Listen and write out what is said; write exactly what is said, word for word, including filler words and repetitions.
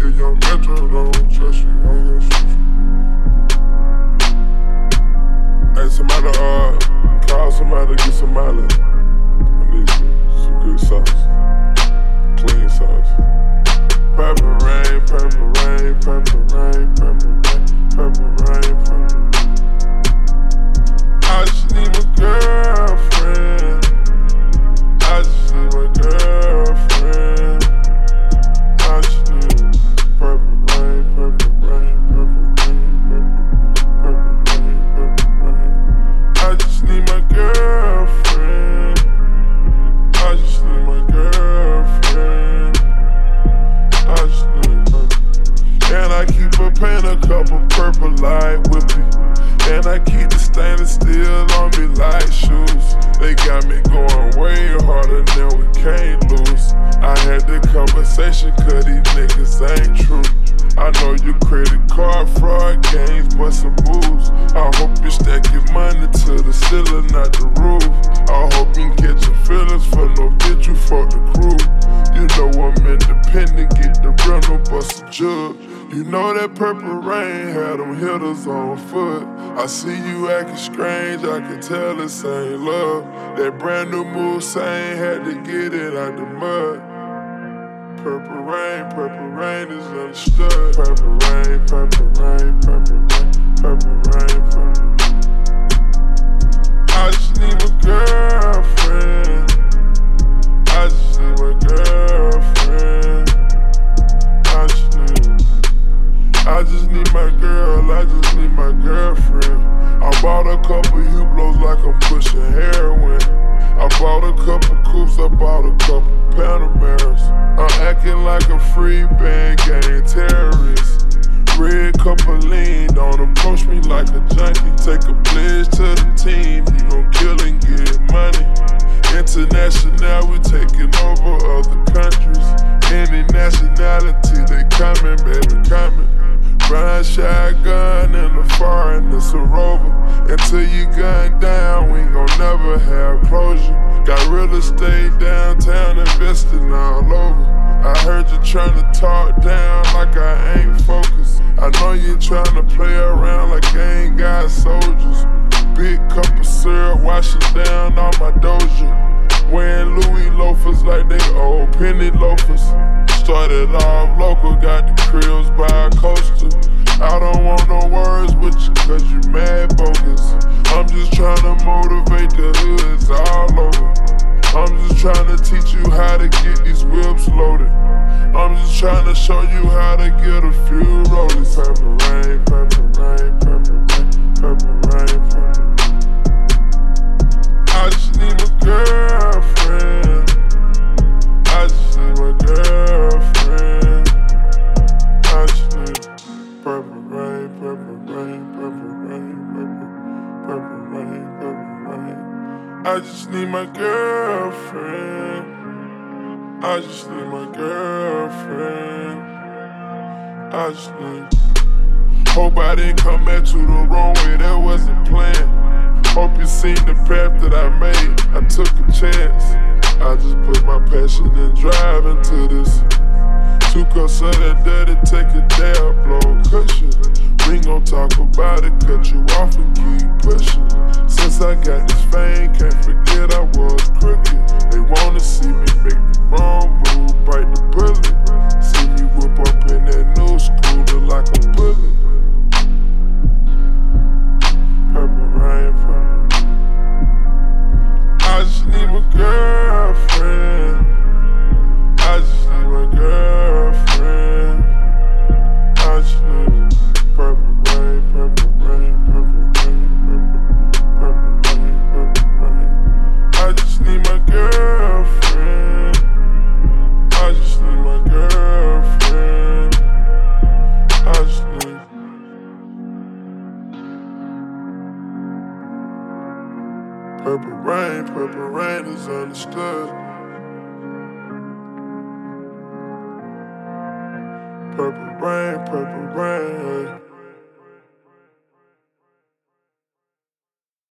If young Metro don't trust you, I'm gonna shoot you. Hey, somebody, uh, call somebody to get some mileage. I need some, some good sauce. Clean sauce. Purple rain, purple rain, purple rain, purple rain, purple rain, purple rain. I just need my girlfriend. I just need my girlfriend. I just need purple rain, purple rain, purple rain, purple, purple rain, purple rain. I just need my girlfriend. I just need my girlfriend. I just need purple. And I keep her paint a couple purple light with me. And I keep the stainless steel on me like shoes. They got me going way harder than we can't lose. I had the conversation cause these niggas ain't true. I know you credit card fraud games, but some moves. I hope you stack your money to the ceiling, not the roof. I hope you can catch your feelings for no bitch, you fuck the crew. You know I'm independent, get the rental, bust a jug. You know that purple rain had them hitters on foot. I see you acting strange, I can tell this ain't love. That brand new move saying had to get it out the mud. Purple rain, purple rain is understood. Purple rain, purple rain, purple rain, purple rain, purple rain. I just need my girlfriend. I just need my girlfriend. I just need I just need my girl, I just need my girlfriend. I bought a couple Hublots like I'm pushing heroin. I bought a couple coupes, I bought a couple Panameras. I'm acting like a free band gang terrorist. Red cup of lean, don't approach me like a junkie. Take a pledge to the team, you gon' kill and get money. International, we taking over other countries. Any nationality, they coming, baby, coming. Run shotgun in the foreign, it's a rover. Until you gun down, we ain't gon' never have closure. Got real estate downtown, investing all over. I heard you tryna talk down like I ain't focused. I know you tryna play around like I ain't got soldiers. Big cup of syrup washing down all my doja. Wearing Louis loafers like they old penny loafers. Started off local, got the cribs by a coaster. I don't want no words with you cause you mad bogus. I'm just tryna motivate the hoods all over. I'm just tryna teach you how to get these whips loaded. I'm just tryna show you how to get a few rollies. Purple rain, purple rain, purple rain, purple rain, purple rain. I just need my girlfriend. I just need my girlfriend. I just need purple rain, purple rain, purple rain, purple, purple rain, purple rain. I just need my girlfriend. I just need my girlfriend. I just need. Hope I didn't come at you the wrong way, that wasn't planned. Hope you seen the path that I made, I took a chance. I just put my passion and drive into this. Two cups of that dirty, take a dab, blow a cushion. We ain't gon' talk about it, cut you off and keep pushing. Since I got this fame, can't forget I was crooked. They wanna see me make the wrong move, bite the bullet. See me whip up in that new scooter like a bullet. Purple rain, purple rain. I just need my girlfriend. I just need my girlfriend. I just need purple rain, purple rain, purple rain, purple, purple rain, purple rain. I just need my girlfriend. I just need my girlfriend. I just need. Purple rain, purple rain is understood. Purple rain, purple rain.